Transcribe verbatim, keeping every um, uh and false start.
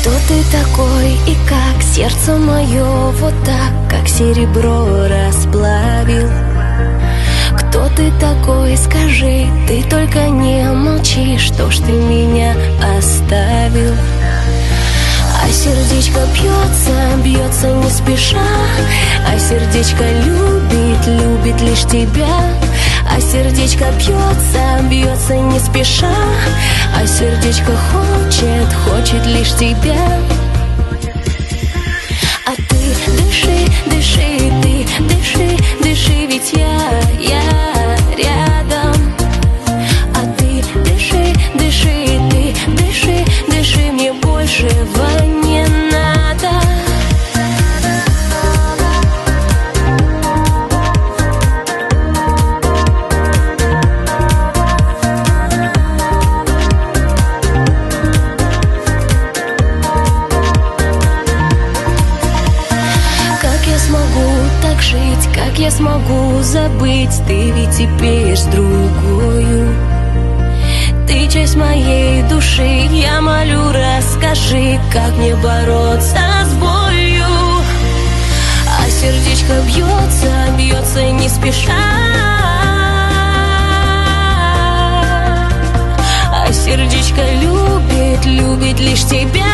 Кто ты такой и как сердце мое вот так, как серебро расплавил? Кто ты такой, скажи, ты только не молчи, что ж ты меня оставил? А сердечко бьется, бьется не спеша, а сердечко любит, любит лишь тебя. А сердечко бьется, бьется не спеша, а сердечко хочет, хочет лишь тебя. А ты дыши, дыши, ты дыши, дыши, ведь я, я рядом. А ты дыши, дыши, ты дыши, дыши, мне большего не надо. Как я смогу забыть, ты ведь теперь с другою. Ты часть моей души, я молю, расскажи, как мне бороться с болью. А сердечко бьется, бьется не спеша, а сердечко любит, любит лишь тебя.